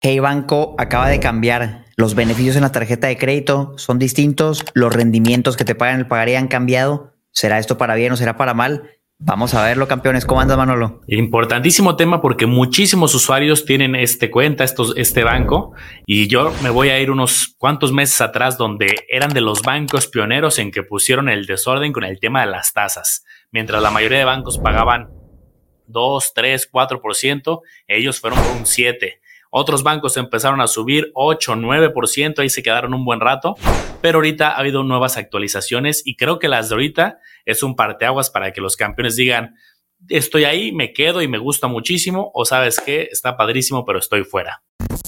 Hey Banco acaba de cambiar. Los beneficios en la tarjeta de crédito son distintos. Los rendimientos que te pagan el pagaré han cambiado. ¿Será esto para bien o será para mal? Vamos a verlo, campeones. ¿Cómo andas, Manolo? Importantísimo tema porque muchísimos usuarios tienen este banco, y yo me voy a ir unos cuantos meses atrás donde eran de los bancos pioneros en que pusieron el desorden con el tema de las tasas. Mientras la mayoría de bancos pagaban 2, 3, 4%, ellos fueron por un 7%. Otros bancos empezaron a subir 8, 9%, ahí se quedaron un buen rato, pero ahorita ha habido nuevas actualizaciones y creo que las de ahorita es un parteaguas para que los campeones digan: estoy ahí, me quedo y me gusta muchísimo, o sabes qué, está padrísimo, pero estoy fuera.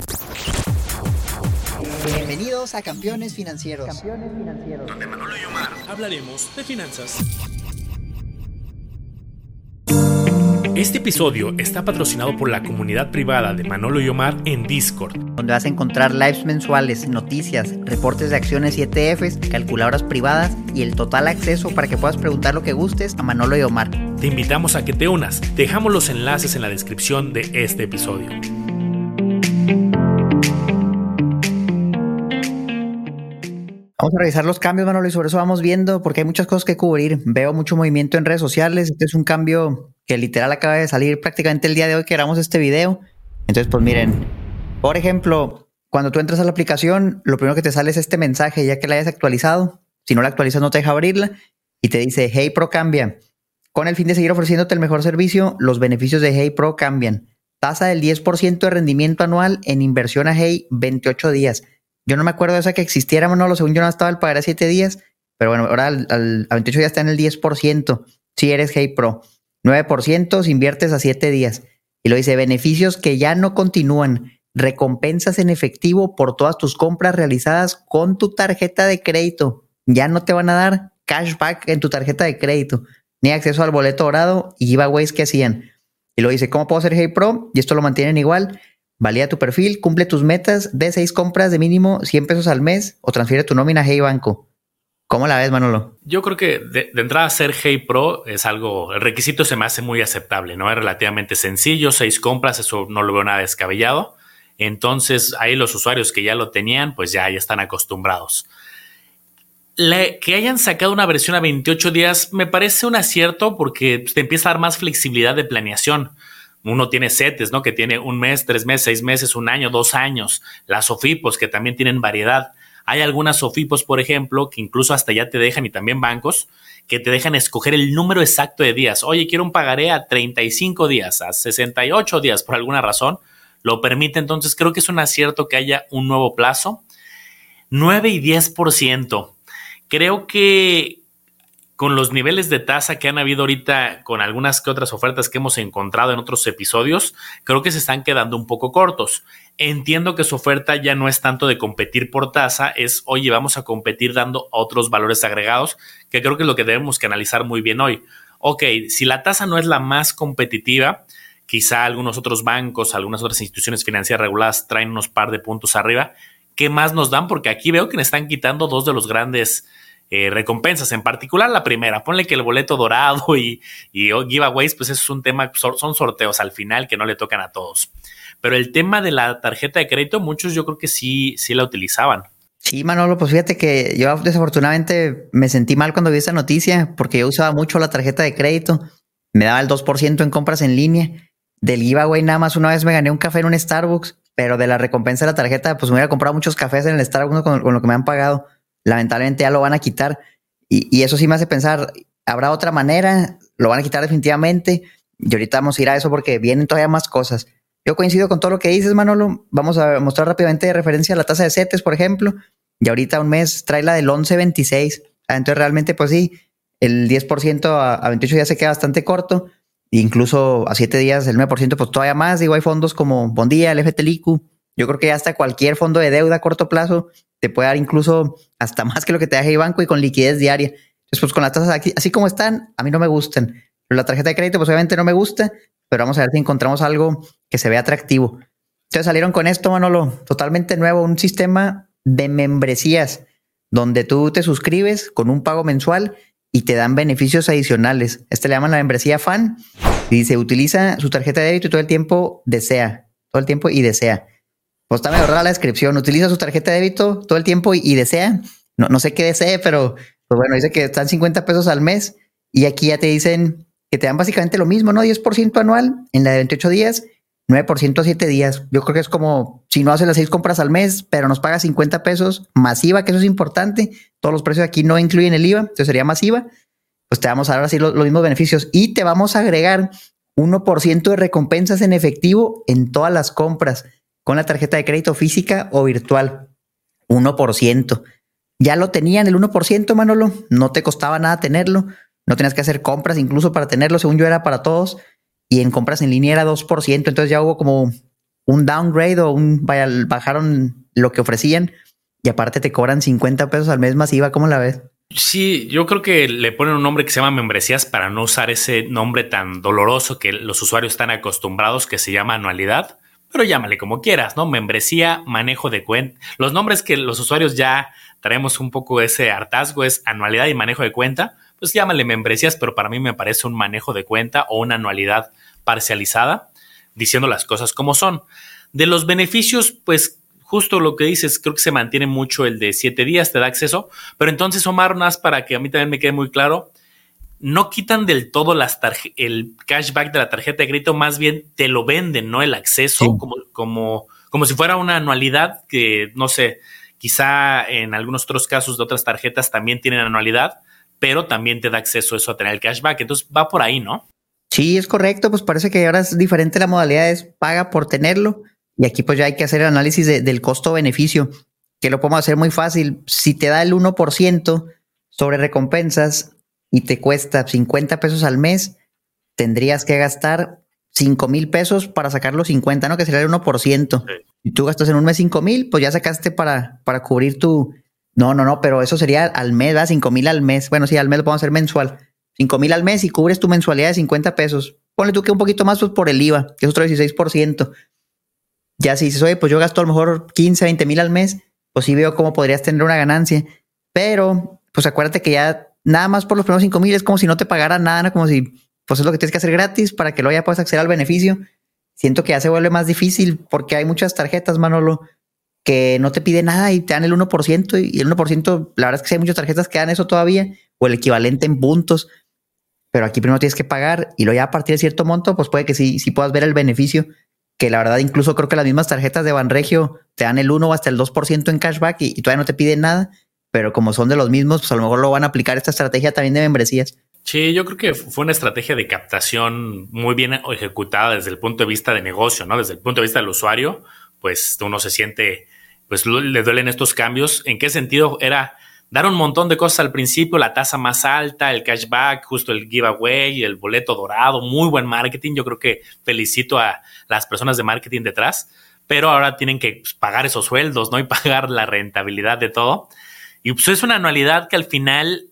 Bienvenidos a Campeones Financieros. Donde Manolo y Omar hablaremos de finanzas. Este episodio está patrocinado por la comunidad privada de Manolo y Omar en Discord, donde vas a encontrar lives mensuales, noticias, reportes de acciones y ETFs, calculadoras privadas y el total acceso para que puedas preguntar lo que gustes a Manolo y Omar. Te invitamos a que te unas. Dejamos los enlaces en la descripción de este episodio. Vamos a revisar los cambios, Manolo, y sobre eso vamos viendo, porque hay muchas cosas que cubrir. Veo mucho movimiento en redes sociales. Este es un cambio que literal acaba de salir prácticamente el día de hoy que grabamos este video. Entonces, pues miren, por ejemplo, cuando tú entras a la aplicación, lo primero que te sale es este mensaje, ya que la hayas actualizado. Si no la actualizas, no te deja abrirla. Y te dice: Hey Pro cambia. Con el fin de seguir ofreciéndote el mejor servicio, los beneficios de Hey Pro cambian. Tasa del 10% de rendimiento anual en inversión a Hey 28 días. Yo no me acuerdo de esa que existiera, Manolo. Según yo no estaba el pagar a 7 días. Pero bueno, ahora a 28 días está en el 10%. Si eres Hey Pro. 9% si inviertes a 7 días. Y lo dice: beneficios que ya no continúan. Recompensas en efectivo por todas tus compras realizadas con tu tarjeta de crédito. Ya no te van a dar cashback en tu tarjeta de crédito, ni acceso al boleto dorado y giveaways que hacían. Y lo dice: ¿cómo puedo ser Hey Pro? Y esto lo mantienen igual. Valida tu perfil, cumple tus metas de 6 compras de mínimo 100 pesos al mes o transfiere tu nómina a Hey Banco. ¿Cómo la ves, Manolo? Yo creo que de entrada ser Hey Pro es algo, el requisito se me hace muy aceptable, ¿no? Es relativamente sencillo, 6 compras, eso no lo veo nada descabellado. Entonces ahí los usuarios que ya lo tenían, pues ya están acostumbrados. Que hayan sacado una versión a 28 días me parece un acierto porque te empieza a dar más flexibilidad de planeación. Uno tiene CETES, ¿no? Que tiene 1 mes, 3 meses, 6 meses, 1 año, 2 años. Las SOFIPOS, que también tienen variedad. Hay algunas SOFIPOS, por ejemplo, que incluso hasta ya te dejan, y también bancos, que te dejan escoger el número exacto de días. Oye, quiero un pagaré a 35 días, a 68 días, por alguna razón. Lo permite, entonces creo que es un acierto que haya un nuevo plazo. 9 y 10%. Creo que con los niveles de tasa que han habido ahorita, con algunas que otras ofertas que hemos encontrado en otros episodios, creo que se están quedando un poco cortos. Entiendo que su oferta ya no es tanto de competir por tasa, es: oye, vamos a competir dando otros valores agregados, que creo que es lo que debemos que analizar muy bien hoy. Ok, si la tasa no es la más competitiva, quizá algunos otros bancos, algunas otras instituciones financieras reguladas traen unos par de puntos arriba. ¿Qué más nos dan? Porque aquí veo que me están quitando 2 de los grandes recompensas, en particular la primera. Ponle que el boleto dorado y giveaways, pues eso es un tema, son sorteos al final que no le tocan a todos. Pero el tema de la tarjeta de crédito, muchos yo creo que sí la utilizaban. Sí, Manolo, pues fíjate que yo desafortunadamente me sentí mal cuando vi esa noticia porque yo usaba mucho la tarjeta de crédito. Me daba el 2% en compras en línea. Del giveaway nada más una vez me gané un café en un Starbucks, pero de la recompensa de la tarjeta pues me hubiera comprado muchos cafés en el Starbucks con lo que me han pagado. Lamentablemente ya lo van a quitar y eso sí me hace pensar: ¿habrá otra manera? ¿Lo van a quitar definitivamente? Y ahorita vamos a ir a eso porque vienen todavía más cosas. Yo coincido con todo lo que dices, Manolo. Vamos a mostrar rápidamente de referencia la tasa de CETES, por ejemplo. Y ahorita un mes trae la del 11.26. Entonces realmente pues sí, el 10% a 28 días se queda bastante corto. Incluso a 7 días el 9% pues todavía más. Digo, hay fondos como Bondía, el FTLIQ. Yo creo que hasta cualquier fondo de deuda a corto plazo te puede dar incluso hasta más que lo que te da Hey Banco y con liquidez diaria. Entonces, pues con las tasas así como están, a mí no me gustan. Pero la tarjeta de crédito, pues obviamente no me gusta, pero vamos a ver si encontramos algo que se vea atractivo. Entonces salieron con esto, Manolo, totalmente nuevo, un sistema de membresías donde tú te suscribes con un pago mensual y te dan beneficios adicionales. Le llaman la membresía FAN y dice: utiliza su tarjeta de débito todo el tiempo y desea. Pues está medio rara la descripción. Utiliza su tarjeta de débito todo el tiempo y desea. No sé qué desee, pero pues bueno, dice que están 50 pesos al mes y aquí ya te dicen que te dan básicamente lo mismo, ¿no? 10% anual en la de 28 días, 9% a 7 días. Yo creo que es como si no haces las 6 compras al mes, pero nos paga 50 pesos masiva, que eso es importante. Todos los precios aquí no incluyen el IVA, entonces sería masiva. Pues te vamos a dar ahora sí los mismos beneficios y te vamos a agregar 1% de recompensas en efectivo en todas las compras con la tarjeta de crédito física o virtual. 1%. Ya lo tenían el 1%, Manolo. No te costaba nada tenerlo. No tenías que hacer compras incluso para tenerlo. Según yo era para todos. Y en compras en línea era 2%. Entonces ya hubo como un downgrade o bajaron lo que ofrecían. Y aparte te cobran 50 pesos al mes masiva. ¿Cómo la ves? Sí, yo creo que le ponen un nombre que se llama membresías para no usar ese nombre tan doloroso que los usuarios están acostumbrados, que se llama anualidad. Pero llámale como quieras, ¿no? Membresía, manejo de cuenta. Los nombres que los usuarios ya traemos un poco ese hartazgo es anualidad y manejo de cuenta. Pues llámale membresías, pero para mí me parece un manejo de cuenta o una anualidad parcializada, diciendo las cosas como son. De los beneficios, pues justo lo que dices, creo que se mantiene mucho el de 7 días, te da acceso. Pero entonces, Omar, más para que a mí también me quede muy claro, no quitan del todo el cashback de la tarjeta de crédito, más bien te lo venden, ¿no? El acceso, sí, como si fuera una anualidad que, no sé, quizá en algunos otros casos de otras tarjetas también tienen anualidad, pero también te da acceso eso a tener el cashback. Entonces va por ahí, ¿no? Sí, es correcto. Pues parece que ahora es diferente la modalidad, es paga por tenerlo. Y aquí pues ya hay que hacer el análisis del costo-beneficio, que lo podemos hacer muy fácil. Si te da el 1% sobre recompensas y te cuesta 50 pesos al mes, tendrías que gastar 5,000 pesos para sacar los 50, ¿no? Que sería el 1%. Sí. Y tú gastas en un mes 5,000, pues ya sacaste para cubrir tu... No, pero eso sería al mes, ¿verdad? 5,000 al mes. Bueno, sí, al mes lo podemos hacer mensual. 5,000 al mes y cubres tu mensualidad de 50 pesos. Ponle tú que un poquito más pues por el IVA, que es otro 16%. Ya si dices, oye, pues yo gasto a lo mejor 15, 20 mil al mes, pues sí veo cómo podrías tener una ganancia. Pero, pues acuérdate que ya nada más por los primeros 5,000 es como si no te pagara nada, ¿no? Como si, pues es lo que tienes que hacer gratis para que luego ya puedas acceder al beneficio. Siento que ya se vuelve más difícil porque hay muchas tarjetas, Manolo, que no te piden nada y te dan el 1%, y el 1%, la verdad es que sí hay muchas tarjetas que dan eso todavía, o el equivalente en puntos, pero aquí primero tienes que pagar y luego ya a partir de cierto monto, pues puede que sí puedas ver el beneficio, que la verdad incluso creo que las mismas tarjetas de Banregio te dan el 1 o hasta el 2% en cashback y todavía no te piden nada, pero como son de los mismos, pues a lo mejor lo van a aplicar esta estrategia también de membresías. Sí, yo creo que fue una estrategia de captación muy bien ejecutada desde el punto de vista de negocio, ¿no? Desde el punto de vista del usuario, pues uno se siente, pues le duelen estos cambios. ¿En qué sentido? Era dar un montón de cosas al principio, la tasa más alta, el cashback, justo el giveaway, el boleto dorado, muy buen marketing. Yo creo que felicito a las personas de marketing detrás, pero ahora tienen que pagar esos sueldos, ¿no? Y pagar la rentabilidad de todo. Y pues es una anualidad que al final,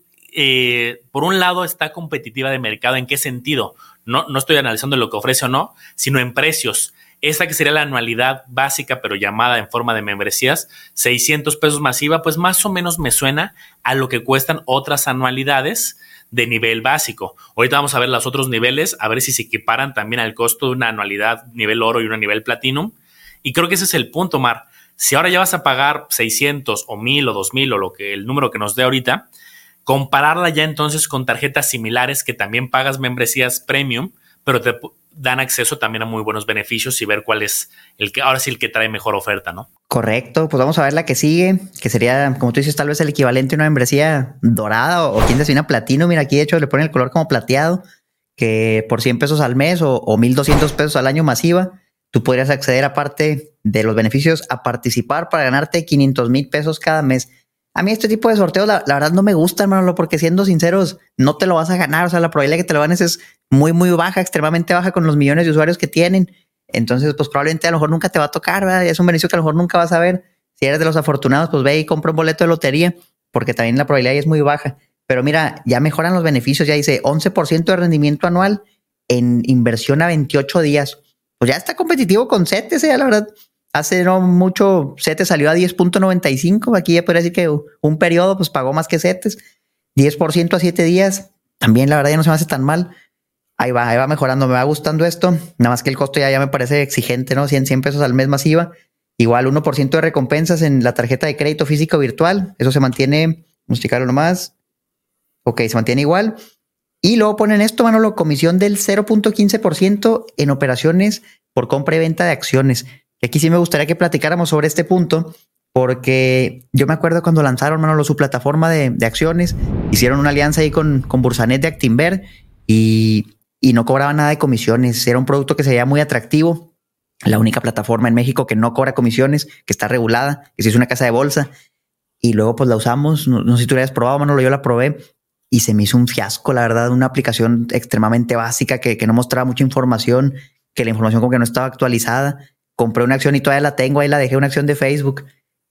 por un lado, está competitiva de mercado. ¿En qué sentido? No estoy analizando lo que ofrece o no, sino en precios. Esta que sería la anualidad básica, pero llamada en forma de membresías, 600 pesos masiva, pues más o menos me suena a lo que cuestan otras anualidades de nivel básico. Ahorita vamos a ver los otros niveles, a ver si se equiparan también al costo de una anualidad nivel oro y una nivel platinum. Y creo que ese es el punto, Mar. Si ahora ya vas a pagar 600 o 1,000 o 2,000 o el número que nos dé ahorita, compararla ya entonces con tarjetas similares que también pagas membresías premium, pero te dan acceso también a muy buenos beneficios y ver cuál es ahora sí el que trae mejor oferta, ¿no? Correcto, pues vamos a ver la que sigue, que sería, como tú dices, tal vez el equivalente a una membresía dorada o quién sabe, una platino. Mira, aquí de hecho le ponen el color como plateado, que por 100 pesos al mes o 1,200 pesos al año masiva, tú podrías acceder, aparte de los beneficios, a participar para ganarte 500,000 pesos cada mes. A mí este tipo de sorteos, la verdad no me gustan, Manolo, porque siendo sinceros, no te lo vas a ganar. O sea, la probabilidad de que te lo ganes es muy, muy baja, extremadamente baja con los millones de usuarios que tienen. Entonces, pues probablemente a lo mejor nunca te va a tocar, ¿verdad? Es un beneficio que a lo mejor nunca vas a ver. Si eres de los afortunados, pues ve y compra un boleto de lotería, porque también la probabilidad ahí es muy baja. Pero mira, ya mejoran los beneficios, ya dice 11% de rendimiento anual en inversión a 28 días. Pues ya está competitivo con CETES, la verdad. Hace no mucho, CETES salió a 10.95. Aquí ya podría decir que un periodo pues pagó más que CETES. 10% a 7 días. También la verdad ya no se me hace tan mal. Ahí va mejorando. Me va gustando esto. Nada más que el costo ya me parece exigente, ¿no? 100 pesos al mes masiva. Igual 1% de recompensas en la tarjeta de crédito física o virtual. Eso se mantiene, vamos a checarlo nomás. Ok, se mantiene igual. Y luego ponen esto, Manolo, comisión del 0.15% en operaciones por compra y venta de acciones. Y aquí sí me gustaría que platicáramos sobre este punto, porque yo me acuerdo cuando lanzaron, Manolo, su plataforma de acciones, hicieron una alianza ahí con Bursanet de Actinver y no cobraban nada de comisiones. Era un producto que se veía muy atractivo. La única plataforma en México que no cobra comisiones, que está regulada, que sí es una casa de bolsa. Y luego pues la usamos. No sé si tú la has probado, Manolo, yo la probé y se me hizo un fiasco, la verdad, una aplicación extremadamente básica que no mostraba mucha información, que la información como que no estaba actualizada. Compré una acción y todavía la tengo, ahí la dejé, una acción de Facebook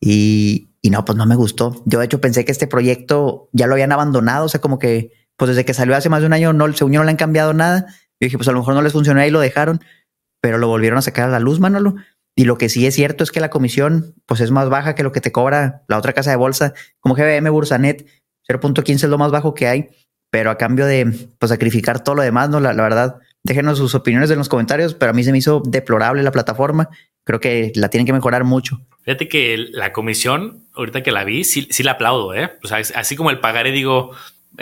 y no, pues no me gustó. Yo de hecho pensé que este proyecto ya lo habían abandonado, o sea, como que pues desde que salió hace más de un año, según yo no le han cambiado nada. Yo dije, pues a lo mejor no les funcionó y lo dejaron, pero lo volvieron a sacar a la luz, Manolo. Y lo que sí es cierto es que la comisión pues es más baja que lo que te cobra la otra casa de bolsa, como GBM, Bursanet. 0.15 es lo más bajo que hay, pero a cambio de pues sacrificar todo lo demás, ¿no? La verdad, déjenos sus opiniones en los comentarios, pero a mí se me hizo deplorable la plataforma. Creo que la tienen que mejorar mucho. Fíjate que la comisión, ahorita que la vi, sí la aplaudo, ¿eh? O sea, así como el pagaré, digo,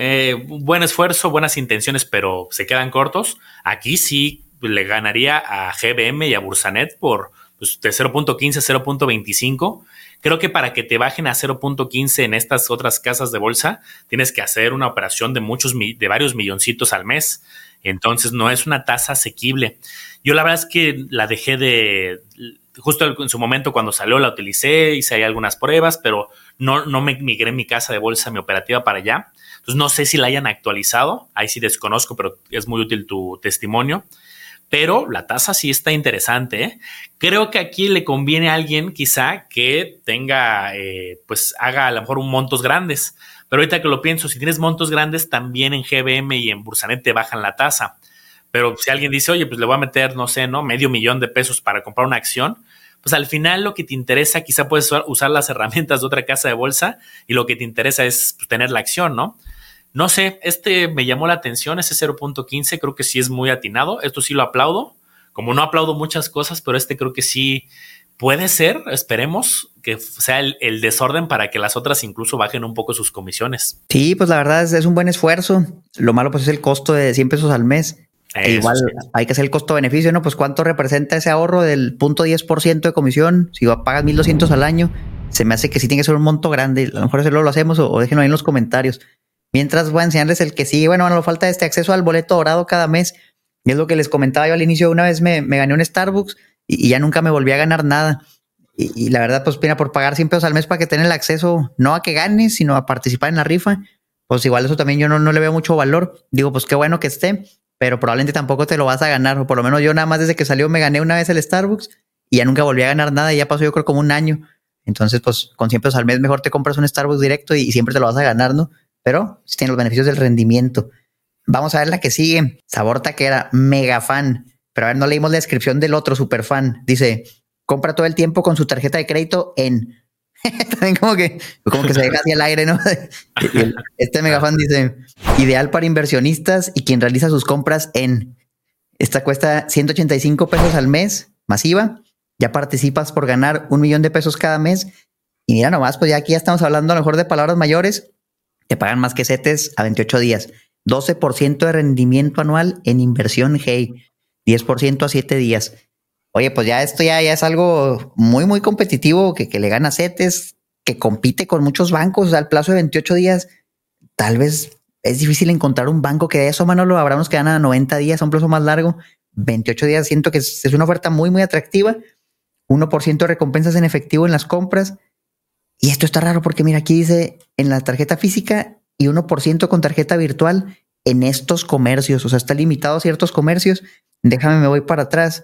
buen esfuerzo, buenas intenciones, pero se quedan cortos. Aquí sí le ganaría a GBM y a Bursanet por pues, de 0.15 a 0.25. Creo que para que te bajen a 0.15 en estas otras casas de bolsa, tienes que hacer una operación de varios milloncitos al mes. Entonces no es una tasa asequible. Yo la verdad es que la dejé justo en su momento cuando salió la utilicé, hice ahí algunas pruebas, pero no me migré mi casa de bolsa, mi operativa para allá. Entonces no sé si la hayan actualizado, ahí sí desconozco, pero es muy útil tu testimonio. Pero la tasa sí está interesante, ¿eh? Creo que aquí le conviene a alguien quizá que tenga, pues haga a lo mejor montos grandes. Pero ahorita que lo pienso, si tienes montos grandes, también en GBM y en Bursanet te bajan la tasa. Pero si alguien dice, oye, pues le voy a meter, no sé, ¿no? $500,000 para comprar una acción, pues al final lo que te interesa, quizá puedes usar las herramientas de otra casa de bolsa y lo que te interesa es pues, tener la acción, ¿no? No sé, me llamó la atención, ese 0.15, creo que sí es muy atinado, esto sí lo aplaudo, como no aplaudo muchas cosas, pero creo que sí puede ser, esperemos que sea el desorden para que las otras incluso bajen un poco sus comisiones. Sí, pues la verdad es un buen esfuerzo, lo malo pues es el costo de 100 pesos al mes. Igual sí. Hay que hacer el costo-beneficio, ¿no? Pues cuánto representa ese ahorro del 0.10% de comisión, si pagas 1,200 al año, se me hace que sí tiene que ser un monto grande, a lo mejor eso lo hacemos o déjenlo ahí en los comentarios. Mientras voy a enseñarles el que sigue. Bueno, no falta acceso al boleto dorado cada mes. Y es lo que les comentaba yo al inicio. Una vez me gané un Starbucks y ya nunca me volví a ganar nada. Y la verdad, pues mira, por pagar 100 pesos al mes para que tengan el acceso, no a que ganes, sino a participar en la rifa, pues igual eso también yo no le veo mucho valor. Digo, pues qué bueno que esté, pero probablemente tampoco te lo vas a ganar. O por lo menos yo nada más desde que salió me gané una vez el Starbucks y ya nunca volví a ganar nada. Y ya pasó yo creo como un año. Entonces, pues con 100 pesos al mes mejor te compras un Starbucks directo y siempre te lo vas a ganar, ¿no? Pero sí tiene los beneficios del rendimiento. Vamos a ver la que sigue. Sabor Taquera, mega fan. Pero a ver, no leímos la descripción del otro super fan. Dice, compra todo el tiempo con su tarjeta de crédito en... También como que se deja hacia el aire, ¿no? Este mega fan dice, ideal para inversionistas y quien realiza sus compras en... Esta cuesta 185 pesos al mes, masiva. Ya participas por ganar $1,000,000 cada mes. Y mira nomás, pues ya aquí ya estamos hablando a lo mejor de palabras mayores. Te pagan más que CETES a 28 días. 12% de rendimiento anual en inversión Hey. 10% a 7 días. Oye, pues ya esto ya es algo muy, muy competitivo que le gana a CETES, que compite con muchos bancos al plazo de 28 días. Tal vez es difícil encontrar un banco que de eso, Manolo, habrá unos que ganan a 90 días, a un plazo más largo. 28 días siento que es una oferta muy, muy atractiva. 1% de recompensas en efectivo en las compras. Y esto está raro porque mira, aquí dice en la tarjeta física y 1% con tarjeta virtual en estos comercios. O sea, está limitado a ciertos comercios. Déjame, me voy para atrás.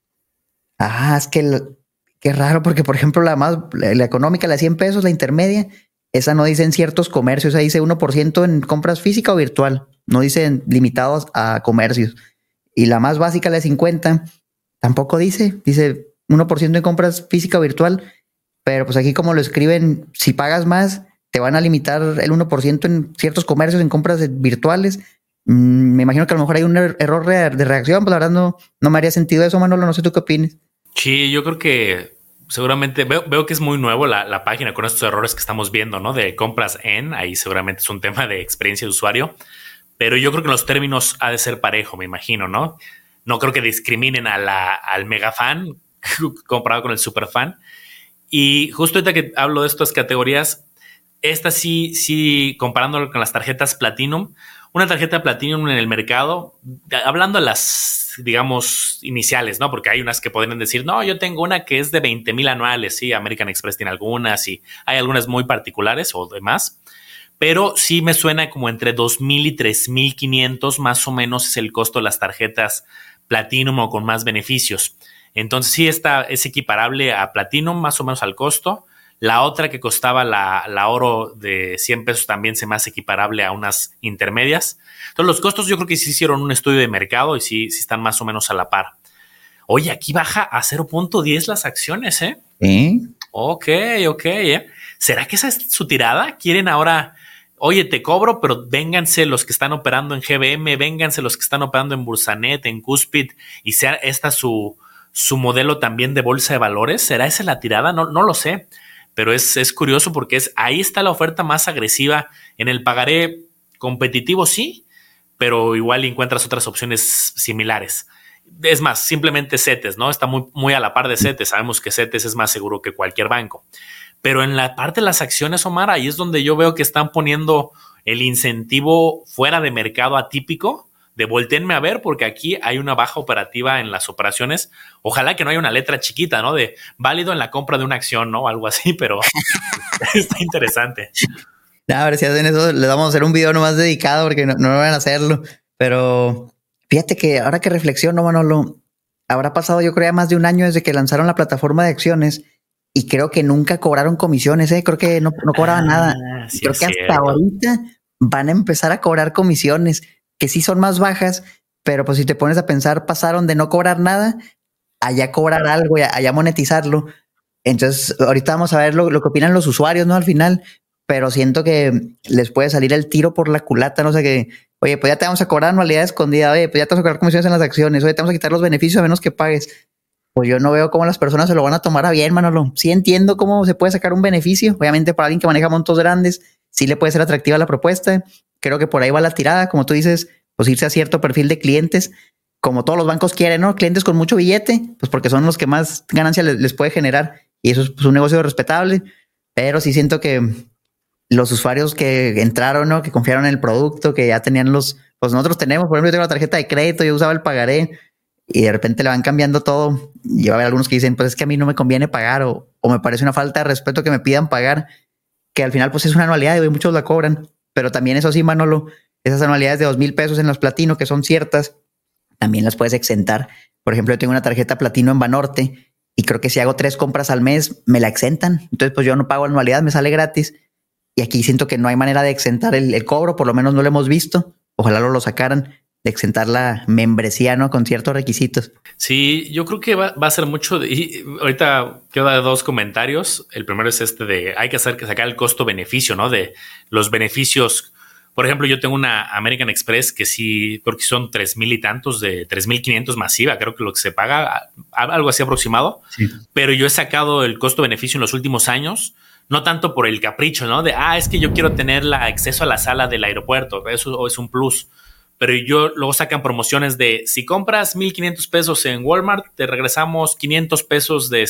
Es que qué raro porque, por ejemplo, la económica, la 100 pesos, la intermedia, esa no dice en ciertos comercios. Ahí dice 1% en compras física o virtual. No dicen limitados a comercios. Y la más básica, la de 50, tampoco dice 1% en compras física o virtual. Pero pues aquí como lo escriben, si pagas más, te van a limitar el 1% en ciertos comercios en compras virtuales. Me imagino que a lo mejor hay un error de reacción, pues la verdad no me haría sentido eso, Manolo, no sé tú qué opinas. Sí, yo creo que seguramente veo que es muy nuevo la página con estos errores que estamos viendo, ¿no? De compras ahí seguramente es un tema de experiencia de usuario, pero yo creo que en los términos ha de ser parejo, me imagino, ¿no? No creo que discriminen al mega fan comparado con el super fan. Y justo ahorita que hablo de estas categorías, esta sí, comparándolo con las tarjetas Platinum, una tarjeta Platinum en el mercado, hablando de las, digamos, iniciales, ¿no? Porque hay unas que podrían decir, no, yo tengo una que es de 20,000 anuales, sí, American Express tiene algunas y hay algunas muy particulares o demás, pero sí me suena como entre 2,000 y 3,500 más o menos es el costo de las tarjetas Platinum o con más beneficios. Entonces sí es equiparable a Platinum más o menos al costo. La otra que costaba la oro de 100 pesos también se me hace equiparable a unas intermedias. Entonces los costos yo creo que sí hicieron un estudio de mercado y sí están más o menos a la par. Oye, aquí baja a 0.10 las acciones, ¿eh? Ok. ¿Será que esa es su tirada? ¿Quieren ahora, oye, te cobro, pero vénganse los que están operando en GBM, vénganse los que están operando en Bursanet, en Cuspid, y sea esta su modelo también de bolsa de valores? ¿Será esa la tirada? No lo sé. Pero es curioso porque ahí está la oferta más agresiva. En el pagaré competitivo, sí, pero igual encuentras otras opciones similares. Es más, simplemente CETES, ¿no? Está muy a la par de CETES. Sabemos que CETES es más seguro que cualquier banco. Pero en la parte de las acciones, Omar, ahí es donde yo veo que están poniendo el incentivo fuera de mercado atípico, de voltéenme a ver porque aquí hay una baja operativa en las operaciones. Ojalá que no haya una letra chiquita, ¿no? De válido en la compra de una acción, ¿no? Algo así, pero está interesante. A ver si hacen eso, les vamos a hacer un video nomás dedicado porque no van a hacerlo. Pero fíjate que ahora que reflexiono, Manolo, habrá pasado yo creo ya más de un año desde que lanzaron la plataforma de acciones y creo que nunca cobraron comisiones, ¿eh? Creo que no cobraban nada. Sí, creo que hasta ahorita van a empezar a cobrar comisiones que sí son más bajas, pero pues si te pones a pensar, pasaron de no cobrar nada a ya cobrar algo, a ya monetizarlo. Entonces, ahorita vamos a ver lo que opinan los usuarios, ¿no? Al final, pero siento que les puede salir el tiro por la culata, no sé qué. Oye, pues ya te vamos a cobrar anualidad escondida, oye, pues ya te vamos a cobrar comisiones en las acciones, oye, te vamos a quitar los beneficios a menos que pagues. Pues yo no veo cómo las personas se lo van a tomar a bien, Manolo. Sí entiendo cómo se puede sacar un beneficio. Obviamente, para alguien que maneja montos grandes, sí le puede ser atractiva la propuesta. Creo que por ahí va la tirada, como tú dices, pues irse a cierto perfil de clientes, como todos los bancos quieren, ¿no? Clientes con mucho billete, pues porque son los que más ganancia les puede generar y eso es pues, un negocio respetable, pero sí siento que los usuarios que entraron, ¿no? Que confiaron en el producto, que ya tenían pues nosotros tenemos, por ejemplo, yo tengo la tarjeta de crédito, yo usaba el pagaré y de repente le van cambiando todo y va a haber algunos que dicen, pues es que a mí no me conviene pagar o me parece una falta de respeto que me pidan pagar, que al final pues es una anualidad y muchos la cobran. Pero también eso sí, Manolo, esas anualidades de 2,000 pesos en los Platino, que son ciertas, también las puedes exentar. Por ejemplo, yo tengo una tarjeta Platino en Banorte y creo que si hago 3 compras al mes, me la exentan. Entonces, pues yo no pago anualidad, me sale gratis. Y aquí siento que no hay manera de exentar el cobro, por lo menos no lo hemos visto. Ojalá lo sacaran, de exentar la membresía, ¿no? Con ciertos requisitos. Sí, yo creo que va a ser mucho. Y ahorita quiero dar 2 comentarios. El primero es de hay que sacar el costo-beneficio, ¿no? De los beneficios. Por ejemplo, yo tengo una American Express que sí, creo que son 3,000 y tantos, de 3,500 masiva, creo que lo que se paga, algo así aproximado. Sí. Pero yo he sacado el costo-beneficio en los últimos años, no tanto por el capricho, ¿no? De, es que yo quiero tener acceso a la sala del aeropuerto, eso es un plus. Pero luego sacan promociones de si compras 1,500 pesos en Walmart, te regresamos 500 pesos de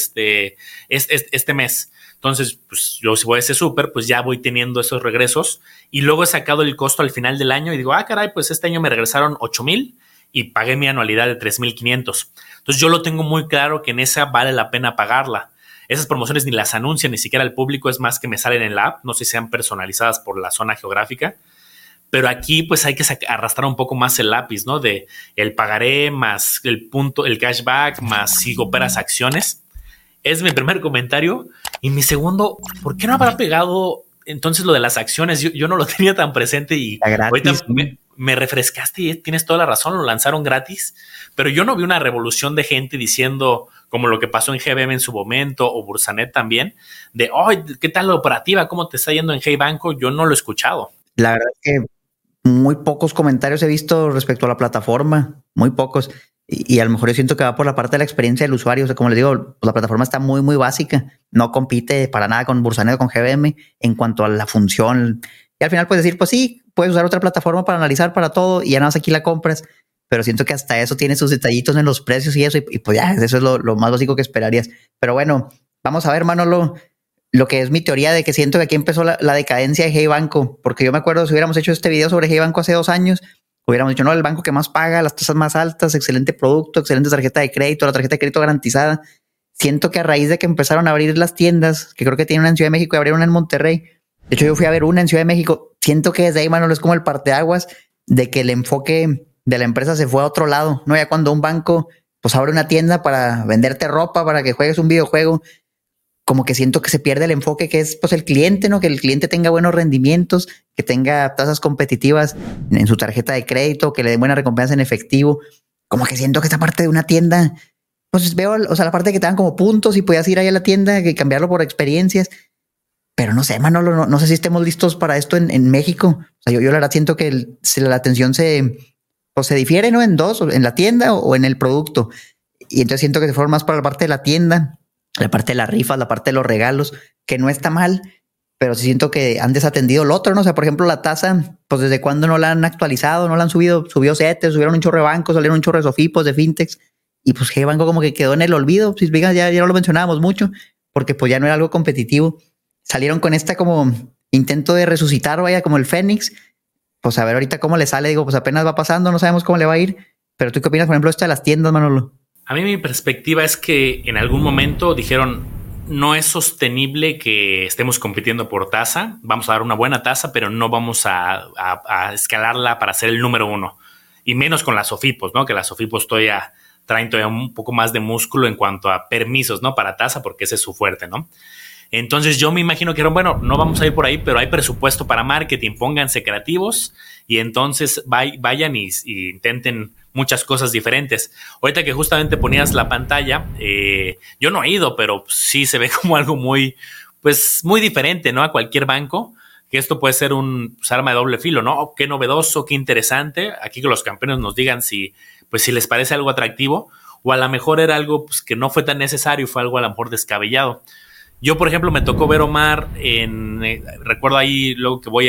este mes. Entonces, pues yo si voy a ese súper, pues ya voy teniendo esos regresos y luego he sacado el costo al final del año y digo, caray, pues este año me regresaron 8,000 y pagué mi anualidad de 3,500. Entonces yo lo tengo muy claro que en esa vale la pena pagarla. Esas promociones ni las anuncian ni siquiera al público, es más que me salen en la app, no sé si sean personalizadas por la zona geográfica. Pero aquí pues hay que arrastrar un poco más el lápiz, ¿no? De el pagaré más el punto, el cashback, más si operas acciones. Es mi primer comentario. Y mi segundo, ¿por qué no habrá pegado entonces lo de las acciones? Yo no lo tenía tan presente y ahorita me refrescaste y tienes toda la razón, lo lanzaron gratis. Pero yo no vi una revolución de gente diciendo, como lo que pasó en GBM en su momento o Bursanet también, de, ¿qué tal la operativa? ¿Cómo te está yendo en Hey Banco? Yo no lo he escuchado. La verdad es que muy pocos comentarios he visto respecto a la plataforma, muy pocos. Y a lo mejor yo siento que va por la parte de la experiencia del usuario. O sea, como les digo, pues la plataforma está muy, muy básica. No compite para nada con Bursanet o con GBM en cuanto a la función. Y al final puedes decir, pues sí, puedes usar otra plataforma para analizar para todo y ya nada más aquí la compras. Pero siento que hasta eso tiene sus detallitos en los precios y eso. Y pues ya, eso es lo más básico que esperarías. Pero bueno, vamos a ver, Manolo, lo que es mi teoría de que siento que aquí empezó la decadencia de Hey Banco. Porque yo me acuerdo, si hubiéramos hecho este video sobre Hey Banco hace 2 años, hubiéramos dicho, no, el banco que más paga, las tasas más altas, excelente producto, excelente tarjeta de crédito, la tarjeta de crédito garantizada. Siento que a raíz de que empezaron a abrir las tiendas, que creo que tienen una en Ciudad de México y abrieron una en Monterrey. De hecho, yo fui a ver una en Ciudad de México. Siento que desde ahí, Manolo, es como el parteaguas de que el enfoque de la empresa se fue a otro lado, ¿no? Ya cuando un banco pues abre una tienda para venderte ropa, para que juegues un videojuego, como que siento que se pierde el enfoque que es pues el cliente, ¿no? Que el cliente tenga buenos rendimientos, que tenga tasas competitivas en su tarjeta de crédito, que le den buena recompensa en efectivo. Como que siento que esta parte de una tienda, pues veo, o sea, la parte que te dan como puntos y podías ir ahí a la tienda y cambiarlo por experiencias. Pero no sé, Manolo, no sé si estemos listos para esto en México. O sea, yo la verdad siento que la atención se difiere, ¿no? En dos, en la tienda o en el producto. Y entonces siento que se fueron más para la parte de la tienda, la parte de las rifas, la parte de los regalos, que no está mal, pero sí siento que han desatendido el otro, ¿no? O sea, por ejemplo, la tasa, pues desde cuándo no la han actualizado, no la han subió CETES, subieron un chorro de bancos, salieron un chorro de Sofipos, de fintechs, y pues G Banco como que quedó en el olvido. Pues ya no lo mencionábamos mucho, porque pues ya no era algo competitivo. Salieron con esta como intento de resucitar, vaya, como el Fénix. Pues a ver ahorita cómo le sale, digo, pues apenas va pasando, no sabemos cómo le va a ir. Pero ¿tú qué opinas, por ejemplo, esto de las tiendas, Manolo? A mí mi perspectiva es que en algún momento dijeron, no es sostenible que estemos compitiendo por tasa, vamos a dar una buena tasa, pero no vamos a escalarla para ser el número 1. Y menos con las Sofipos, ¿no? Que las Sofipos traen todavía un poco más de músculo en cuanto a permisos, ¿no? Para tasa, porque ese es su fuerte, ¿no? Entonces yo me imagino que bueno, no vamos a ir por ahí, pero hay presupuesto para marketing, pónganse creativos y entonces vayan y intenten muchas cosas diferentes. Ahorita que justamente ponías la pantalla, yo no he ido, pero sí se ve como algo muy diferente, ¿no? A cualquier banco, que esto puede ser un arma de doble filo, ¿no? Oh, qué novedoso, qué interesante. Aquí que los campeones nos digan si les parece algo atractivo o a lo mejor era algo que no fue tan necesario, fue algo a lo mejor descabellado. Yo, por ejemplo, me tocó ver Omar recuerdo ahí, luego que voy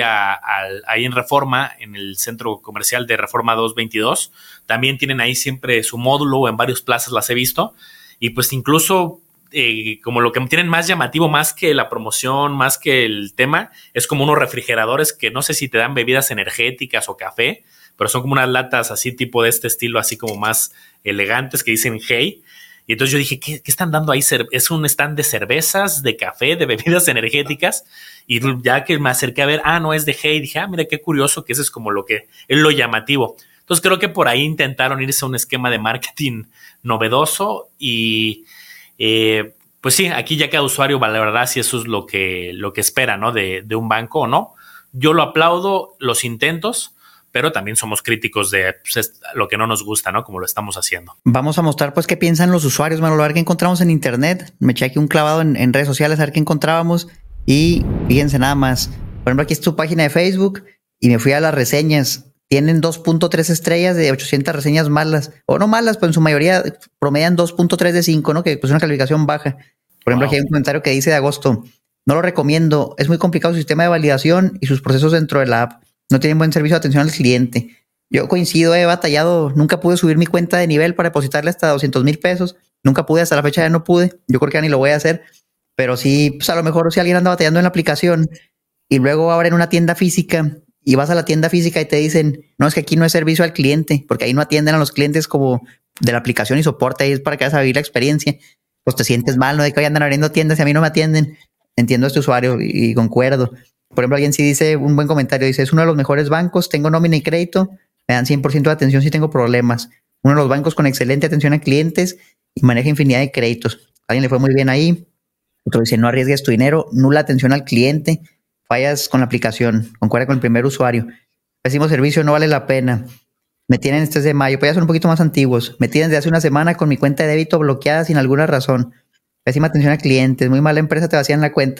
ahí en Reforma, en el centro comercial de Reforma 222, también tienen ahí siempre su módulo, o en varias plazas las he visto, y pues incluso como lo que tienen más llamativo, más que la promoción, más que el tema, es como unos refrigeradores que no sé si te dan bebidas energéticas o café, pero son como unas latas así tipo de este estilo, así como más elegantes que dicen Hey. Y entonces yo dije, ¿qué están dando ahí? Es un stand de cervezas, de café, de bebidas energéticas. Y ya que me acerqué a ver, no es de Hey, dije, mira qué curioso que eso es como lo que es lo llamativo. Entonces creo que por ahí intentaron irse a un esquema de marketing novedoso y pues sí, aquí ya cada usuario valorará si eso es lo que espera, ¿no? De un banco o no. Yo lo aplaudo, los intentos, pero también somos críticos de lo que no nos gusta, ¿no? Como lo estamos haciendo. Vamos a mostrar pues qué piensan los usuarios, Manolo, a ver qué encontramos en internet. Me eché aquí un clavado en redes sociales a ver qué encontrábamos y fíjense nada más. Por ejemplo, aquí es tu página de Facebook y me fui a las reseñas. Tienen 2.3 estrellas de 800 reseñas malas, o no malas, pues en su mayoría promedian 2.3 de 5, ¿no? Que pues es una calificación baja. Por ejemplo, aquí hay un comentario que dice de agosto, no lo recomiendo, es muy complicado su sistema de validación y sus procesos dentro de la app. No tienen buen servicio de atención al cliente. Yo coincido, he batallado, nunca pude subir mi cuenta de nivel para depositarle hasta 200,000 pesos. Nunca pude, hasta la fecha ya no pude. Yo creo que ya ni lo voy a hacer. Pero sí, pues a lo mejor si alguien anda batallando en la aplicación y luego abren una tienda física y vas a la tienda física y te dicen, no, es que aquí no es servicio al cliente, porque ahí no atienden a los clientes como de la aplicación y soporte, ahí es para que vas a vivir la experiencia. Pues te sientes mal, ¿no? De que hoy andan abriendo tiendas y a mí no me atienden. Entiendo a este usuario y concuerdo. Por ejemplo, alguien sí dice un buen comentario, dice, es uno de los mejores bancos, tengo nómina y crédito, me dan 100% de atención si tengo problemas. Uno de los bancos con excelente atención a clientes y maneja infinidad de créditos. A alguien le fue muy bien ahí. Otro dice, no arriesgues tu dinero, nula atención al cliente, fallas con la aplicación, concuerda con el primer usuario. Pésimo servicio, no vale la pena. Me tienen este de mayo, pues ya son un poquito más antiguos. Me tienen desde hace una semana con mi cuenta de débito bloqueada sin alguna razón. Pésima atención a clientes, muy mala empresa, te vacían la cuenta.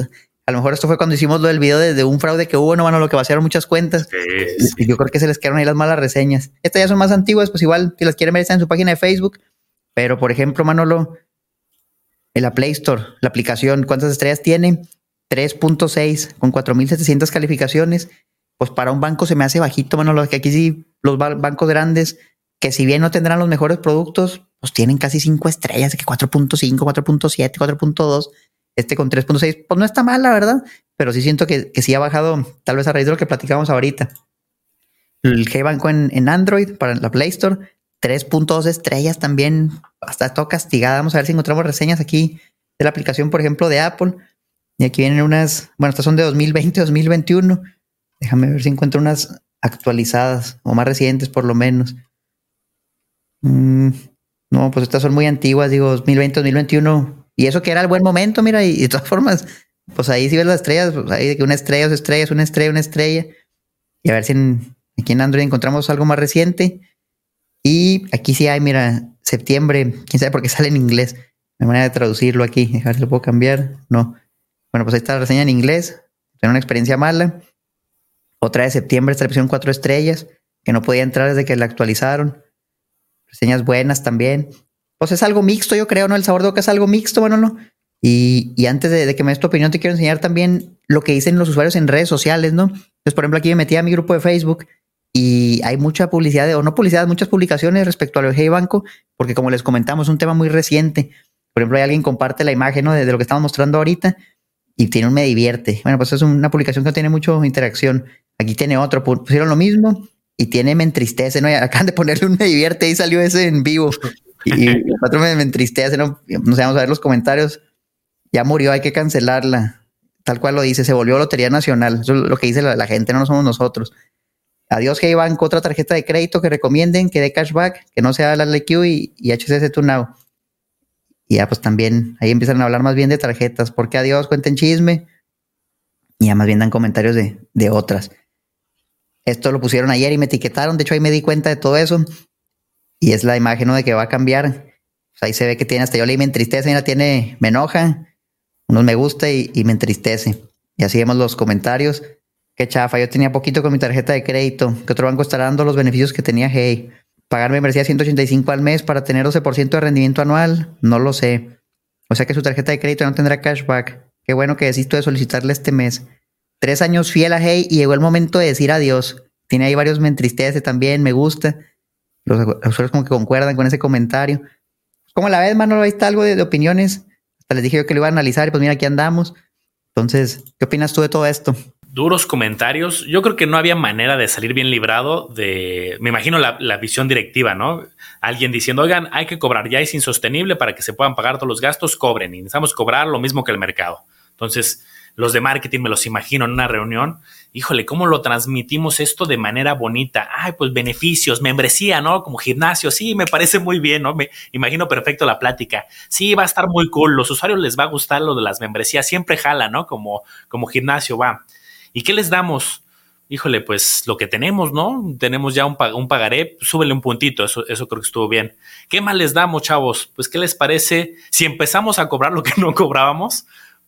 A lo mejor esto fue cuando hicimos lo del video de un fraude que hubo, no, mano, lo que vaciaron muchas cuentas. Sí. Yo creo que se les quedaron ahí las malas reseñas. Estas ya son más antiguas, pues igual, si las quieren ver, están en su página de Facebook. Pero, por ejemplo, Manolo, en la Play Store, la aplicación, ¿cuántas estrellas tiene? 3.6 con 4,700 calificaciones. Pues para un banco se me hace bajito, Manolo, que aquí sí los bancos grandes, que si bien no tendrán los mejores productos, pues tienen casi 5 estrellas, de que 4.5, 4.7, 4.2. Con 3.6, pues no está mal, la verdad, pero sí siento que sí ha bajado, tal vez a raíz de lo que platicamos ahorita. El G-Banco en Android, para la Play Store, 3.2 estrellas también, hasta todo castigada. Vamos a ver si encontramos reseñas aquí de la aplicación, por ejemplo, de Apple. Y aquí vienen unas, bueno, estas son de 2020, 2021. Déjame ver si encuentro unas actualizadas o más recientes, por lo menos. No, pues estas son muy antiguas, digo, 2020, 2021. Y eso que era el buen momento, mira, y de todas formas, pues ahí sí ves las estrellas, pues ahí de que una estrella, 2 estrellas, una estrella. Y a ver si aquí en Android encontramos algo más reciente. Y aquí sí hay, mira, septiembre, quién sabe por qué sale en inglés. No hay manera de traducirlo aquí, a ver si lo puedo cambiar. No. Bueno, pues ahí está la reseña en inglés. Tengo una experiencia mala. Otra de septiembre, esta le pusieron 4 estrellas, que no podía entrar desde que la actualizaron. Reseñas buenas también. Pues es algo mixto, yo creo, ¿no? El sabor de boca es algo mixto, bueno, ¿no? Y antes de que me des tu opinión, te quiero enseñar también lo que dicen los usuarios en redes sociales, ¿no? Entonces, por ejemplo, aquí me metí a mi grupo de Facebook y hay mucha publicidad, o no publicidad, muchas publicaciones respecto a lo de Hey Banco, porque como les comentamos, es un tema muy reciente. Por ejemplo, hay alguien comparte la imagen, ¿no? de lo que estamos mostrando ahorita y tiene un me divierte. Bueno, pues es una publicación que no tiene mucha interacción. Aquí tiene otro, pusieron lo mismo y tiene me entristece, ¿no? Y acaban de ponerle un me divierte y salió ese en vivo. Y el otro me entristece, ¿no? No sé, vamos a ver los comentarios. Ya murió, hay que cancelarla. Tal cual lo dice, se volvió Lotería Nacional. Eso es lo que dice la gente, no somos nosotros. Adiós, Hey Banco, otra tarjeta de crédito que recomienden, que dé cashback, que no sea la LQ y HCC to Now. Y ya pues también ahí empiezan a hablar más bien de tarjetas. Porque adiós, cuenten chisme. Y ya más bien dan comentarios de otras. Esto lo pusieron ayer y me etiquetaron. De hecho, ahí me di cuenta de todo eso. Y es la imagen, ¿no? de que va a cambiar. Pues ahí se ve que tiene, hasta yo leí me entristece, mira, tiene, me enoja, unos me gusta y me entristece. Y así vemos los comentarios. Qué chafa, yo tenía poquito con mi tarjeta de crédito. ¿Qué otro banco estará dando los beneficios que tenía Hey? Pagar membresía 185 al mes para tener 12% de rendimiento anual, no lo sé. O sea que su tarjeta de crédito no tendrá cashback. Qué bueno que desisto de solicitarle este mes. 3 años fiel a Hey y llegó el momento de decir adiós. Tiene ahí varios me entristece también, me gusta. Los usuarios como que concuerdan con ese comentario. ¿Cómo la ves, Manolo? Ahí está algo de opiniones. Hasta les dije yo que lo iba a analizar y pues mira, aquí andamos. Entonces, ¿qué opinas tú de todo esto? Duros comentarios. Yo creo que no había manera de salir bien librado de, me imagino, la visión directiva, ¿no? Alguien diciendo, oigan, hay que cobrar, ya es insostenible para que se puedan pagar todos los gastos, cobren. Y necesitamos cobrar lo mismo que el mercado. Entonces, los de marketing me los imagino en una reunión. Híjole, ¿cómo lo transmitimos esto de manera bonita? Ay, pues beneficios, membresía, ¿no? Como gimnasio. Sí, me parece muy bien, ¿no? Me imagino perfecto la plática. Sí, va a estar muy cool. Los usuarios les va a gustar lo de las membresías. Siempre jala, ¿no? Como gimnasio va. ¿Y qué les damos? Híjole, pues lo que tenemos, ¿no? Tenemos ya un pagaré, súbele un puntito, eso creo que estuvo bien. ¿Qué más les damos, chavos? Pues, ¿qué les parece si empezamos a cobrar lo que no cobrábamos?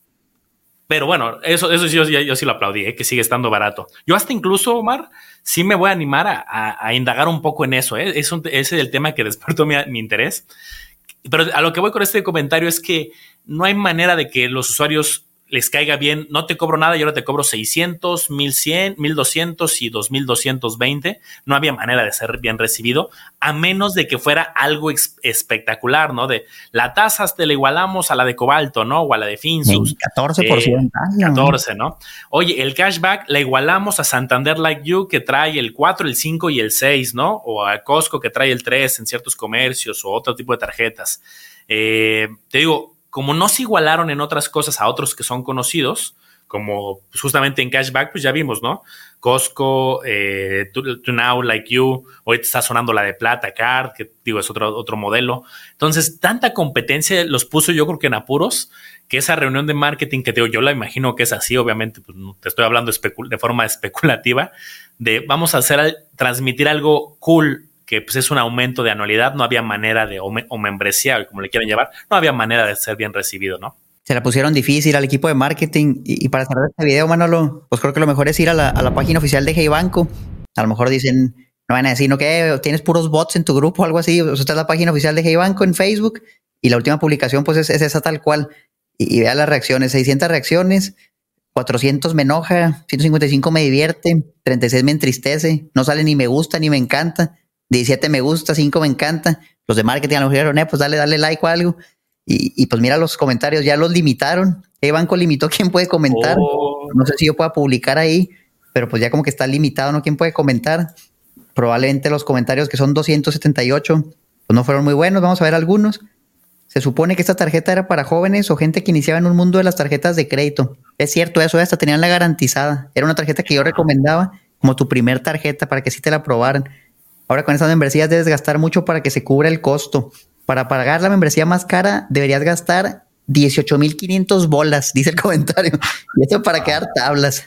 Pero bueno, eso yo sí lo aplaudí, que sigue estando barato. Yo hasta incluso, Omar, sí me voy a animar a indagar un poco en eso. Ese es el tema que despertó mi interés. Pero a lo que voy con este comentario es que no hay manera de que los usuarios les caiga bien, no te cobro nada y ahora te cobro 600, 1100, 1200 y 2220. No había manera de ser bien recibido, a menos de que fuera algo espectacular, ¿no? De la tasa te la igualamos a la de Cobalto, ¿no? O a la de Finsus. 14%. 14, ¿no? Oye, el cashback la igualamos a Santander Like You, que trae el 4, el 5 y el 6, ¿no? O a Costco, que trae el 3 en ciertos comercios o otro tipo de tarjetas. Te digo, como no se igualaron en otras cosas a otros que son conocidos, como pues justamente en cashback, pues ya vimos, ¿no? Costco, To Now, Like You, hoy está sonando la de Plata Card, que digo es otro modelo. Entonces, tanta competencia los puso yo creo que en apuros, que esa reunión de marketing que te digo, yo la imagino que es así, obviamente, pues no te estoy hablando de forma especulativa, de vamos a transmitir algo cool, que pues es un aumento de anualidad, no había manera de, o membresía, como le quieran llevar, no había manera de ser bien recibido, ¿no? Se la pusieron difícil al equipo de marketing y para cerrar este video, Manolo, pues creo que lo mejor es ir a la página oficial de Hey Banco. A lo mejor dicen, no van a decir, no que tienes puros bots en tu grupo o algo así. O sea, esta es la página oficial de Hey Banco en Facebook y la última publicación pues es esa tal cual. Y vea las reacciones, 600 reacciones, 400 me enoja, 155 me divierte, 36 me entristece, no sale ni me gusta ni me encanta, 17 me gusta, 5 me encanta. Los de marketing a lo mejor dijeron, pues dale like o algo. Y pues mira los comentarios, ya los limitaron. El banco limitó quién puede comentar. No sé si yo pueda publicar ahí, pero pues ya como que está limitado, ¿no? ¿Quién puede comentar? Probablemente los comentarios, que son 278, pues no fueron muy buenos. Vamos a ver algunos. Se supone que esta tarjeta era para jóvenes o gente que iniciaba en un mundo de las tarjetas de crédito. Es cierto eso, hasta tenían la garantizada. Era una tarjeta que yo recomendaba como tu primer tarjeta para que sí te la aprobaran. Ahora con estas membresías debes gastar mucho para que se cubra el costo. Para pagar la membresía más cara deberías gastar 18,500 bolas, dice el comentario. Y esto para quedar tablas.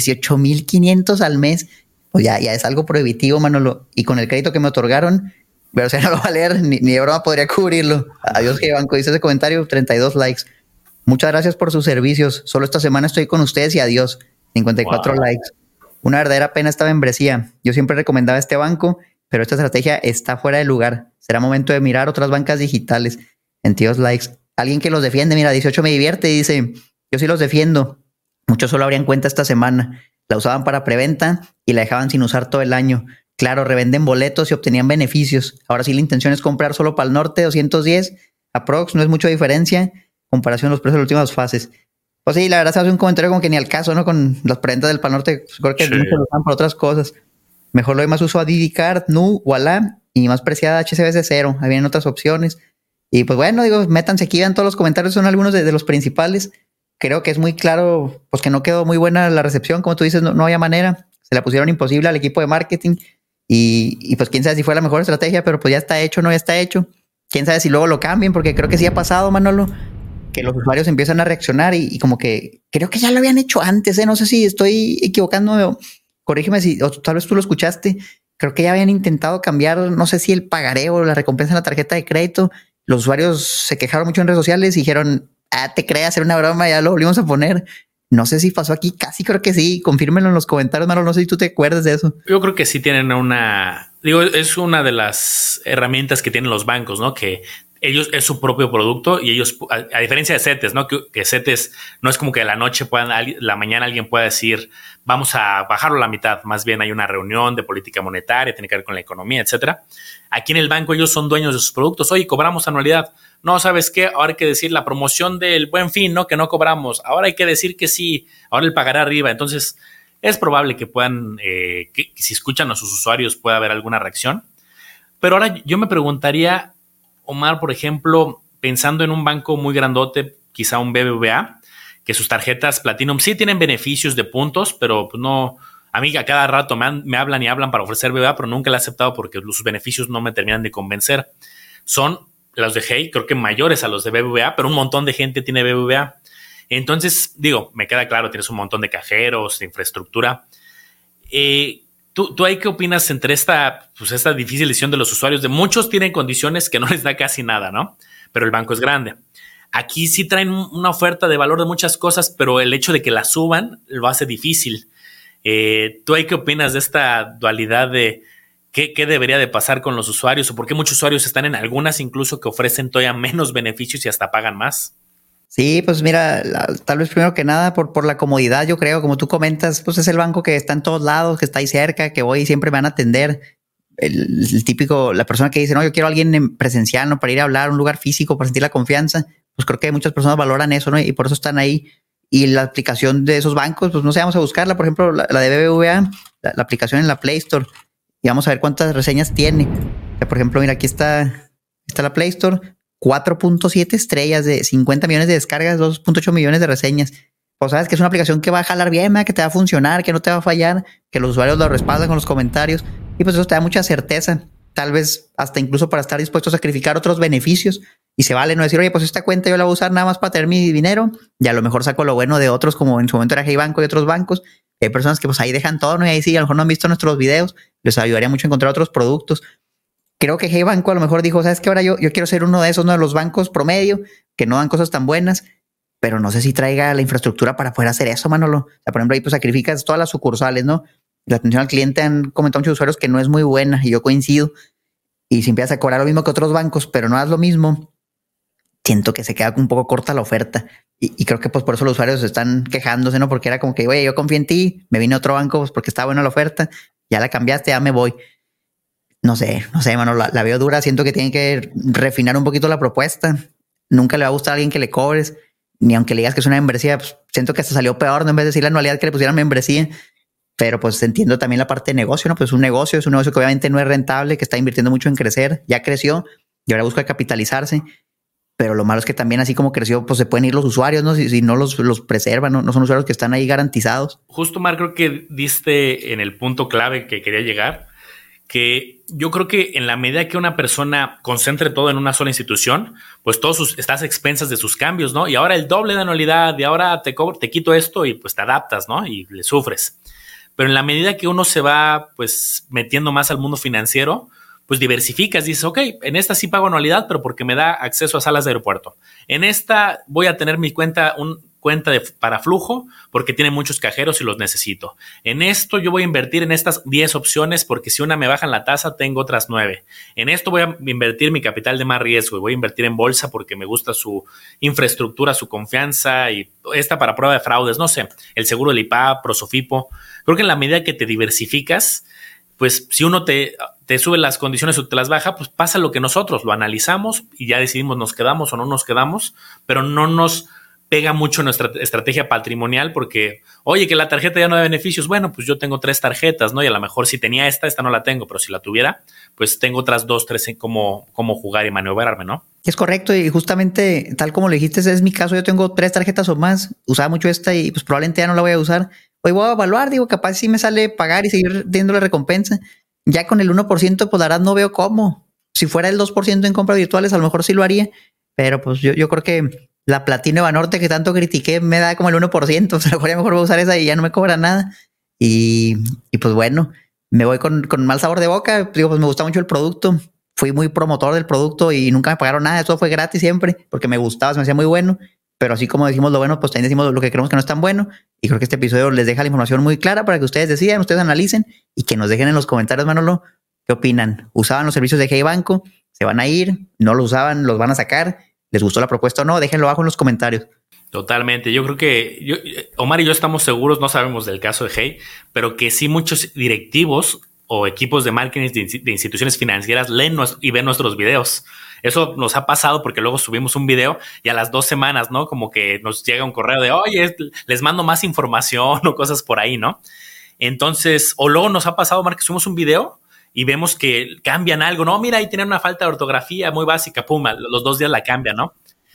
18,500 al mes. Pues ya es algo prohibitivo, Manolo. Y con el crédito que me otorgaron, pero o sea, no lo va a leer, ni de broma podría cubrirlo. Adiós, Hey Banco, dice ese comentario, 32 likes. Muchas gracias por sus servicios. Solo esta semana estoy con ustedes y adiós. 54 likes. Una verdadera pena esta membresía. Yo siempre recomendaba este banco, pero esta estrategia está fuera de lugar. Será momento de mirar otras bancas digitales. 22 likes. Alguien que los defiende, mira, 18 me divierte y dice, yo sí los defiendo. Muchos solo abrían cuenta esta semana. La usaban para preventa y la dejaban sin usar todo el año. Claro, revenden boletos y obtenían beneficios. Ahora sí la intención es comprar solo para el norte, 210. Aprox, no es mucha diferencia. Comparación a los precios de las últimas fases. Pues sí, la verdad se hace un comentario como que ni al caso, ¿no? Con las preventas del Pal Norte, pues creo que sí, muchos lo usan para otras cosas. Mejor lo doy más uso a Didi Card, Nu, Walla y más preciada HSBC 0. Ahí vienen otras opciones. Y pues bueno, digo, métanse aquí, vean todos los comentarios, son algunos de los principales. Creo que es muy claro, pues que no quedó muy buena la recepción, como tú dices, no había manera. Se la pusieron imposible al equipo de marketing y pues quién sabe si fue la mejor estrategia, pero pues ya está hecho, no ya está hecho. Quién sabe si luego lo cambien, porque creo que sí ha pasado, Manolo, que los usuarios empiezan a reaccionar y como que creo que ya lo habían hecho antes, no sé si estoy equivocándome, corrígeme si, o tal vez tú lo escuchaste, creo que ya habían intentado cambiar, no sé si el pagaré o la recompensa en la tarjeta de crédito. Los usuarios se quejaron mucho en redes sociales y dijeron, te creas, era una broma, ya lo volvimos a poner. No sé si pasó aquí, casi creo que sí, confírmenlo en los comentarios, Manolo, no sé si tú te acuerdas de eso. Yo creo que sí tienen es una de las herramientas que tienen los bancos, ¿no? Que ellos es su propio producto y ellos, a diferencia de CETES, ¿no? Que CETES no es como que la mañana alguien pueda decir, vamos a bajarlo a la mitad. Más bien hay una reunión de política monetaria, tiene que ver con la economía, etcétera. Aquí en el banco ellos son dueños de sus productos. Oye, cobramos anualidad. No, ¿sabes qué? Ahora hay que decir la promoción del Buen Fin, ¿no? Que no cobramos. Ahora hay que decir que sí. Ahora el pagaré arriba. Entonces, es probable que puedan, que si escuchan a sus usuarios pueda haber alguna reacción. Pero ahora yo me preguntaría, Omar, por ejemplo, pensando en un banco muy grandote, quizá un BBVA, que sus tarjetas Platinum sí tienen beneficios de puntos, pero pues no, a mí a cada rato me hablan y hablan para ofrecer BBVA, pero nunca la he aceptado porque sus beneficios no me terminan de convencer. Son los de Hey, creo que mayores a los de BBVA, pero un montón de gente tiene BBVA. Entonces, digo, me queda claro, tienes un montón de cajeros, de infraestructura. ¿Tú ahí qué opinas entre esta difícil decisión de los usuarios? De muchos tienen condiciones que no les da casi nada, ¿no? Pero el banco es grande. Aquí sí traen una oferta de valor de muchas cosas, pero el hecho de que la suban lo hace difícil. ¿Tú ahí qué opinas de esta dualidad de qué debería de pasar con los usuarios o por qué muchos usuarios están en algunas incluso que ofrecen todavía menos beneficios y hasta pagan más? Sí, pues mira, tal vez primero que nada por la comodidad, yo creo, como tú comentas, pues es el banco que está en todos lados, que está ahí cerca, que voy y siempre me van a atender. El típico, la persona que dice, no, yo quiero a alguien en presencial, ¿no? Para ir a hablar, un lugar físico, para sentir la confianza. Pues creo que muchas personas valoran eso, ¿no? Y por eso están ahí. Y la aplicación de esos bancos, pues no sé, vamos a buscarla. Por ejemplo, la de BBVA, la aplicación en la Play Store. Y vamos a ver cuántas reseñas tiene. O sea, por ejemplo, mira, aquí está la Play Store. 4.7 estrellas de 50 millones de descargas, 2.8 millones de reseñas. Pues sabes que es una aplicación que va a jalar bien, que te va a funcionar, que no te va a fallar, que los usuarios lo respaldan con los comentarios. Y pues eso te da mucha certeza. Tal vez hasta incluso para estar dispuesto a sacrificar otros beneficios. Y se vale no decir, oye, pues esta cuenta yo la voy a usar nada más para tener mi dinero. Y a lo mejor saco lo bueno de otros, como en su momento era Hey Banco y otros bancos. Hay personas que pues ahí dejan todo, ¿no? Y ahí sí, a lo mejor no han visto nuestros videos. Les ayudaría mucho a encontrar otros productos. Creo que Hey Banco a lo mejor dijo, ¿sabes qué? Ahora yo quiero ser uno de esos, uno de los bancos promedio, que no dan cosas tan buenas. pero no sé si traiga la infraestructura para poder hacer eso, Manolo. O sea, por ejemplo, ahí pues sacrificas todas las sucursales, ¿no? La atención al cliente han comentado muchos usuarios que no es muy buena y yo coincido. Y si empiezas a cobrar lo mismo que otros bancos, pero no das lo mismo, siento que se queda un poco corta la oferta. Y creo que pues por eso los usuarios están quejándose, ¿no? Porque era como que, oye, yo confío en ti, me vine a otro banco pues porque está buena la oferta, ya la cambiaste, ya me voy. No sé, mano, la veo dura. Siento que tienen que refinar un poquito la propuesta. Nunca le va a gustar a alguien que le cobres, ni aunque le digas que es una membresía, pues siento que hasta salió peor, ¿no? En vez de decir la anualidad que le pusieran membresía. Pero pues entiendo también la parte de negocio, ¿no? Pues es un negocio que obviamente no es rentable, que está invirtiendo mucho en crecer, ya creció y ahora busca capitalizarse. Pero lo malo es que también así como creció, pues se pueden ir los usuarios, ¿no? Si no los preservan, ¿no? No son usuarios que están ahí garantizados. Justo, Mar, creo que diste en el punto clave que quería llegar, que yo creo que en la medida que una persona concentre todo en una sola institución, pues estás a expensas de sus cambios, ¿no? Y ahora el doble de anualidad, y ahora te quito esto y pues te adaptas, ¿no? Y le sufres. Pero en la medida que uno se va pues metiendo más al mundo financiero, pues diversificas, dices, ok, en esta sí pago anualidad, pero porque me da acceso a salas de aeropuerto. En esta voy a tener mi cuenta para flujo porque tiene muchos cajeros y los necesito. En esto yo voy a invertir en estas 10 opciones porque si una me baja en la tasa, tengo otras 9. En esto voy a invertir mi capital de más riesgo y voy a invertir en bolsa porque me gusta su infraestructura, su confianza y esta para prueba de fraudes, no sé, el seguro del IPAP, Prosofipo. Creo que en la medida que te diversificas, pues si uno te sube las condiciones o te las baja, pues pasa lo que nosotros lo analizamos y ya decidimos nos quedamos o no nos quedamos, pero no nos pega mucho nuestra estrategia patrimonial porque, oye, que la tarjeta ya no da beneficios. Bueno, pues yo tengo 3 tarjetas, ¿no? Y a lo mejor si tenía esta no la tengo, pero si la tuviera, pues tengo otras 2, 3 en cómo jugar y maniobrarme, ¿no? Es correcto y justamente tal como lo dijiste, ese es mi caso. Yo tengo 3 tarjetas o más, usaba mucho esta y pues probablemente ya no la voy a usar. Hoy voy a evaluar, digo, capaz sí me sale pagar y seguir teniendo la recompensa. Ya con el 1%, pues la verdad no veo cómo. Si fuera el 2% en compras virtuales, a lo mejor sí lo haría, pero pues yo creo que la Platino de Banorte que tanto critiqué me da como el 1%, o sea, mejor voy a usar esa y ya no me cobra nada. Y pues bueno, me voy con mal sabor de boca. Digo, pues me gusta mucho el producto. Fui muy promotor del producto y nunca me pagaron nada. Eso fue gratis siempre porque me gustaba, se me hacía muy bueno. Pero así como decimos lo bueno, pues también decimos lo que creemos que no es tan bueno. Y creo que este episodio les deja la información muy clara para que ustedes decidan, ustedes analicen y que nos dejen en los comentarios, Manolo, ¿qué opinan? ¿Usaban los servicios de Hey Banco? ¿Se van a ir? ¿No lo usaban? ¿Los van a sacar? ¿Les gustó la propuesta o no? Déjenlo abajo en los comentarios. Totalmente. Yo creo que Omar y yo estamos seguros, no sabemos del caso de Hey, pero que sí muchos directivos o equipos de marketing de instituciones financieras leen y ven nuestros videos. Eso nos ha pasado porque luego subimos un video y a las 2 semanas, ¿no? Como que nos llega un correo de, oye, les mando más información o cosas por ahí, ¿no? Entonces, o luego nos ha pasado, Omar, que subimos un video y vemos que cambian algo, no, mira, ahí tienen una falta de ortografía muy básica, pum, los 2 días la cambian, ¿no?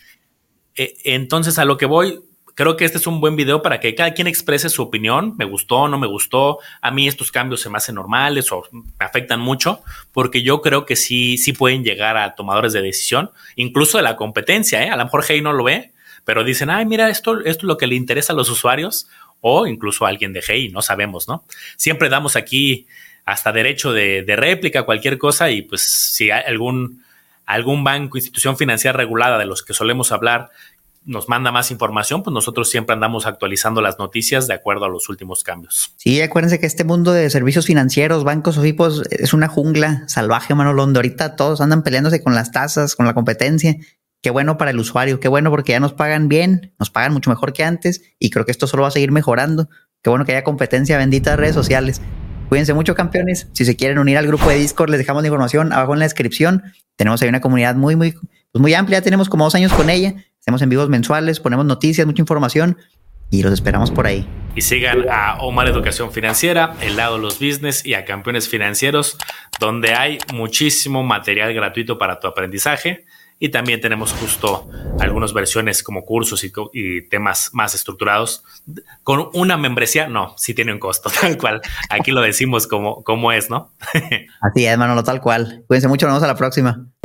Entonces, a lo que voy, creo que este es un buen video para que cada quien exprese su opinión, me gustó, no me gustó, a mí estos cambios se me hacen normales o me afectan mucho, porque yo creo que sí pueden llegar a tomadores de decisión, incluso de la competencia, ¿eh? A lo mejor Hey no lo ve, pero dicen, ay, mira, esto es lo que le interesa a los usuarios, o incluso a alguien de Hey, no sabemos, ¿no? Siempre damos aquí hasta derecho de réplica, cualquier cosa, y pues si hay algún banco, institución financiera regulada de los que solemos hablar nos manda más información, pues nosotros siempre andamos actualizando las noticias de acuerdo a los últimos cambios. Sí, acuérdense que este mundo de servicios financieros, bancos o FIPOS es una jungla salvaje, Manolo, donde ahorita todos andan peleándose con las tasas, con la competencia. Qué bueno para el usuario, qué bueno porque ya nos pagan bien, nos pagan mucho mejor que antes y creo que esto solo va a seguir mejorando. Qué bueno que haya competencia, benditas redes sociales. Cuídense mucho, campeones. Si se quieren unir al grupo de Discord, les dejamos la información abajo en la descripción. Tenemos ahí una comunidad muy amplia. Tenemos como 2 años con ella. Hacemos en vivos mensuales, ponemos noticias, mucha información y los esperamos por ahí. Y sigan a Omar Educación Financiera, El Lado de los Business y a Campeones Financieros, donde hay muchísimo material gratuito para tu aprendizaje. Y también tenemos justo algunas versiones como cursos y temas más estructurados. Con una membresía, no, sí tiene un costo, tal cual. Aquí lo decimos como es, ¿no? Así es, Manolo, tal cual. Cuídense mucho, nos vemos a la próxima.